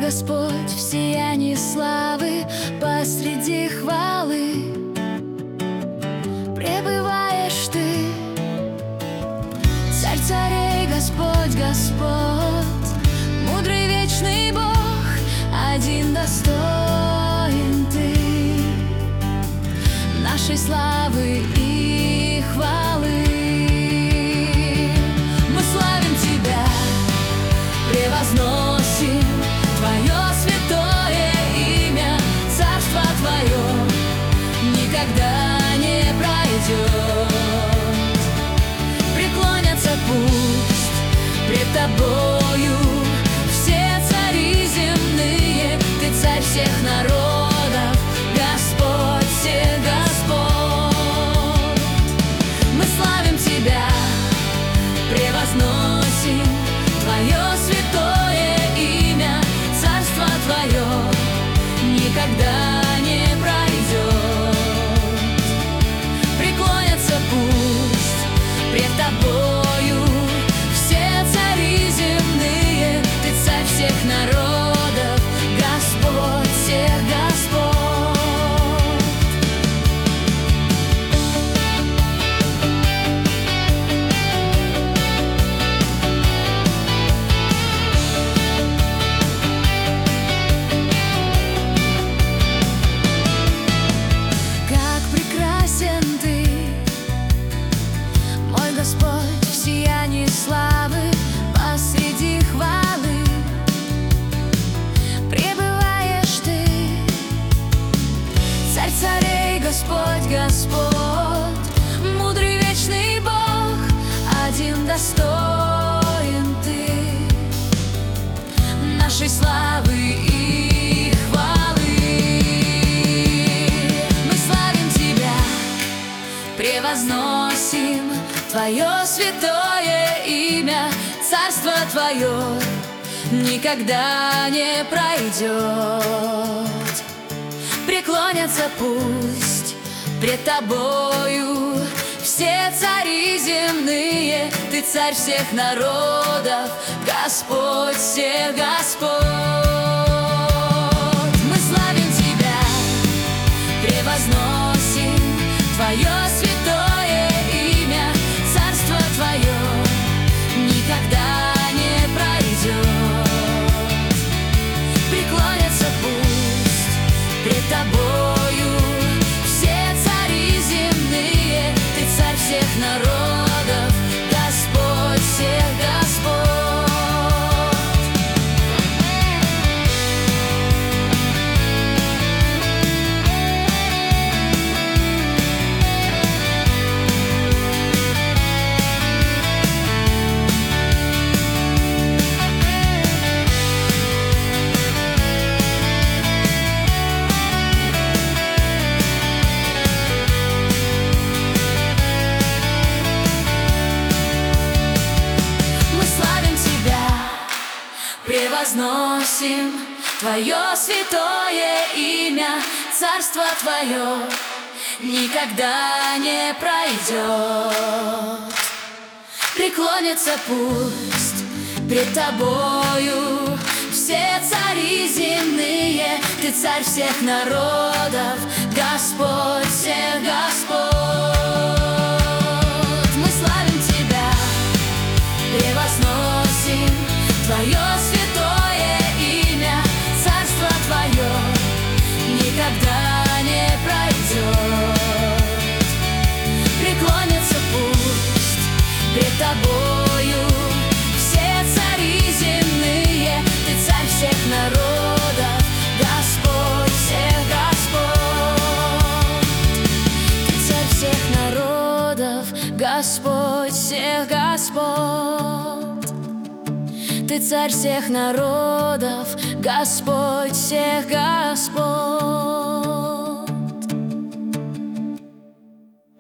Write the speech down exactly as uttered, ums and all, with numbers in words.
Господь в сиянии славы, посреди хвалы пребываешь Ты. Царь царей, Господь, Господь, мудрый вечный Бог, один достоин Ты нашей славы и хвалы. Мы славим Тебя, превозносим Твое святое имя. Царство Твое никогда не пройдет. Преклонятся пусть пред Тобою все цари земные. Ты царь всех народов, Господь всех Господь. Мы славим Тебя, превозносим Твое святое имя. Царство Твое никогда не пройдет. Преклонятся пусть пред Тобою все цари земные. Ты царь всех народов, Господь всех Господь. Как прекрасен Ты, мой Господь, в сиянии славы, посреди хвалы пребываешь Ты. Царь царей, Господь, Господь, мудрый вечный Бог, один достоин Ты нашей славы и хвалы. Мы славим Тебя, превозносим Твое святое имя. Царство Твое никогда не пройдет. Преклонятся пусть пред Тобою все цари земные. Ты царь всех народов, Господь всех Господь. Мы славим Тебя, превозносим Твое святое имя. Царство Твое никогда не пройдет. Преклонятся пусть пред Тобою все цари земные. Ты царь всех народов, Господь всех Господь. Превозносим Твое святое имя. Царство Твое никогда не пройдет. Преклонятся пусть пред Тобою все цари земные. Ты царь всех народов, Господь всех Господь. Мы славим Тебя, превозносим Твое святое имя. Царство Твое никогда не пройдет. Преклонятся пусть пред Тобою все цари земные. Ты царь всех народов, Господь всех Господь. Ты царь всех народов, Господь всех Господь. Ты царь всех народов, Господь всех Господь.